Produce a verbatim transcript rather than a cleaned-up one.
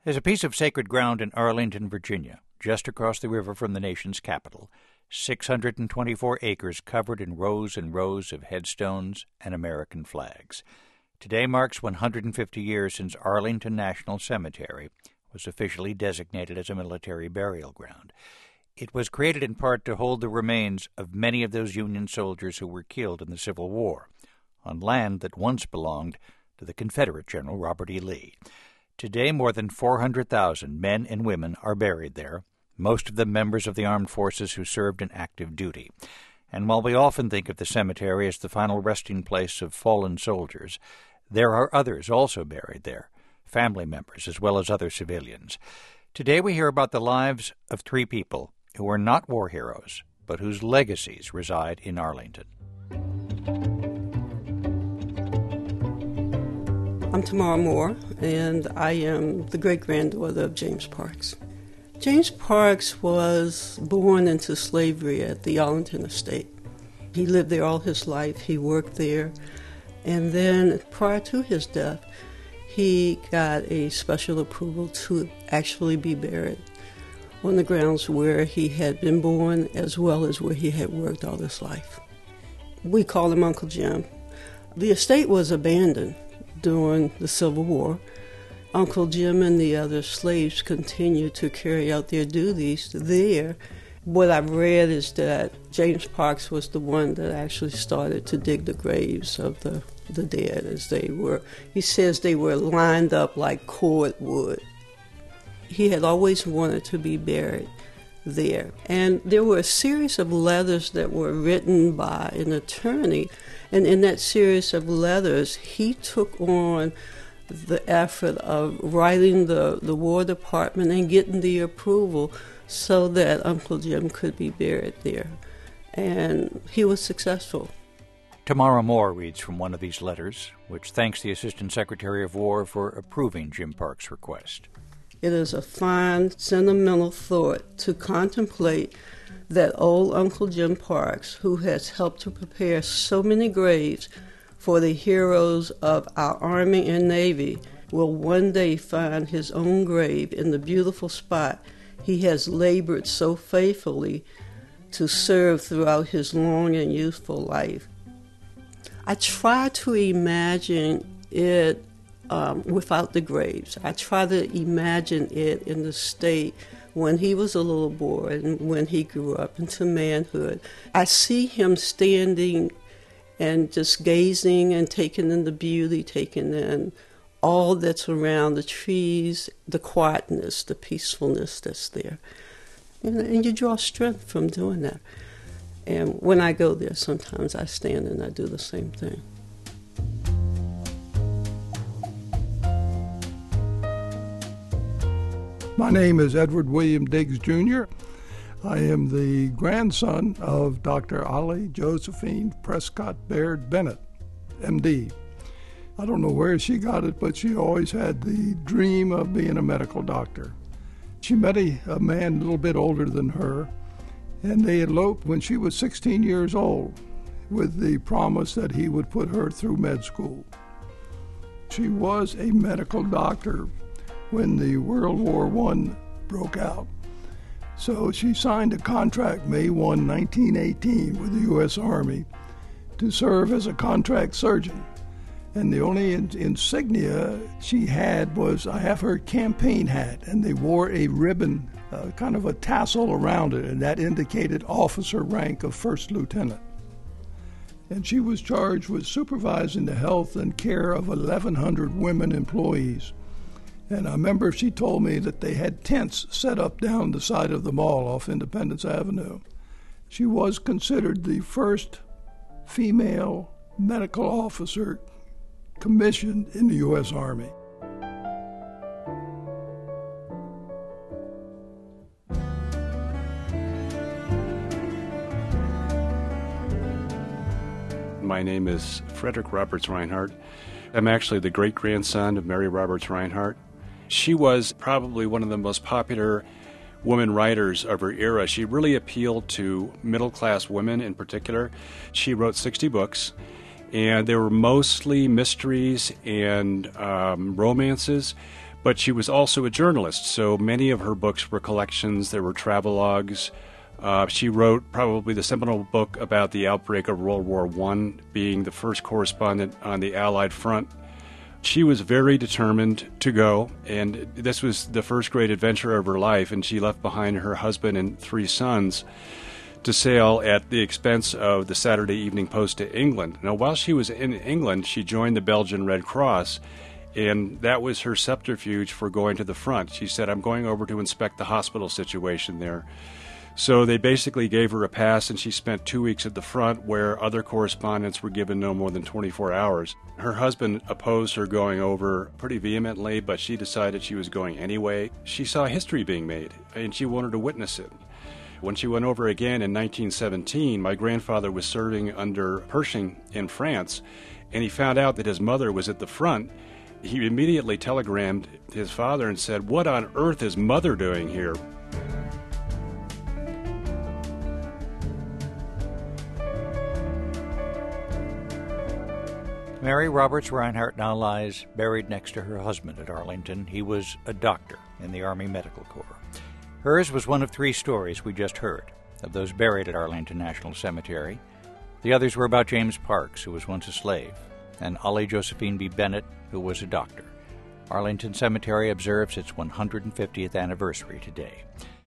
There's a piece of sacred ground in Arlington, Virginia, just across the river from the nation's capital, six hundred twenty-four acres covered in rows and rows of headstones and American flags. Today marks one hundred fifty years since Arlington National Cemetery was officially designated as a military burial ground. It was created in part to hold the remains of many of those Union soldiers who were killed in the Civil War, on land that once belonged to the Confederate General Robert E. Lee. Today, more than four hundred thousand men and women are buried there, most of them members of the armed forces who served in active duty. And while we often think of the cemetery as the final resting place of fallen soldiers, there are others also buried there, family members as well as other civilians. Today we hear about the lives of three people who are not war heroes, but whose legacies reside in Arlington. I'm Tamara Moore, and I am the great-granddaughter of James Parks. James Parks was born into slavery at the Arlington estate. He lived there all his life. He worked there. And then prior to his death, he got a special approval to actually be buried on the grounds where he had been born as well as where he had worked all his life. We call him Uncle Jim. The estate was abandoned during the Civil War. Uncle Jim and the other slaves continued to carry out their duties there. What I've read is that James Parks was the one that actually started to dig the graves of the, the dead as they were. He says they were lined up like cordwood. He had always wanted to be buried there. And there were a series of letters that were written by an attorney. And in that series of letters, he took on the effort of writing the, the War Department and getting the approval so that Uncle Jim could be buried there. And he was successful. Tamara Moore reads from one of these letters, which thanks the Assistant Secretary of War for approving Jim Parks' request. It is a fine, sentimental thought to contemplate that old Uncle Jim Parks, who has helped to prepare so many graves for the heroes of our Army and Navy, will one day find his own grave in the beautiful spot he has labored so faithfully to serve throughout his long and youthful life. I try to imagine it um, without the graves. I try to imagine it in the state when he was a little boy and when he grew up into manhood. I see him standing and just gazing and taking in the beauty, taking in all that's around, the trees, the quietness, the peacefulness that's there. And, and you draw strength from doing that. And when I go there, sometimes I stand and I do the same thing. My name is Edward William Diggs, Junior I am the grandson of Doctor Ollie Josephine Prescott Baird Bennett, M D. I don't know where she got it, but she always had the dream of being a medical doctor. She met a, a man a little bit older than her, and they eloped when she was sixteen years old with the promise that he would put her through med school. She was a medical doctor when the World War One broke out. So she signed a contract May first, nineteen eighteen with the U S Army to serve as a contract surgeon. And the only in- insignia she had was, I have her campaign hat, and they wore a ribbon, uh, kind of a tassel around it, and that indicated officer rank of first lieutenant. And she was charged with supervising the health and care of eleven hundred women employees. And I remember she told me that they had tents set up down the side of the mall off Independence Avenue. She was considered the first female medical officer commissioned in the U S Army. My name is Frederick Roberts Reinhardt. I'm actually the great-grandson of Mary Roberts Reinhardt. She was probably one of the most popular women writers of her era. She really appealed to middle-class women in particular. She wrote sixty books, and they were mostly mysteries and um, romances, But she was also a journalist, so many of her books were collections. There were travelogues. Uh, she wrote probably the seminal book about the outbreak of World War One, being the first correspondent on the Allied front. She was very determined to go, and this was the first great adventure of her life, and she left behind her husband and three sons to sail at the expense of the Saturday Evening Post to England. Now, while she was in England, she joined the Belgian Red Cross, and that was her subterfuge for going to the front. She said, I'm going over to inspect the hospital situation there. So they basically gave her a pass, and she spent two weeks at the front where other correspondents were given no more than twenty-four hours. Her husband opposed her going over pretty vehemently, but she decided she was going anyway. She saw history being made, and she wanted to witness it. When she went over again in nineteen seventeen, my grandfather was serving under Pershing in France, and he found out that his mother was at the front. He immediately telegrammed his father and said, "What on earth is Mother doing here?" Mary Roberts Rinehart now lies buried next to her husband at Arlington. He was a doctor in the Army Medical Corps. Hers was one of three stories we just heard of those buried at Arlington National Cemetery. The others were about James Parks, who was once a slave, and Ollie Josephine B. Bennett, who was a doctor. Arlington Cemetery observes its one hundred fiftieth anniversary today.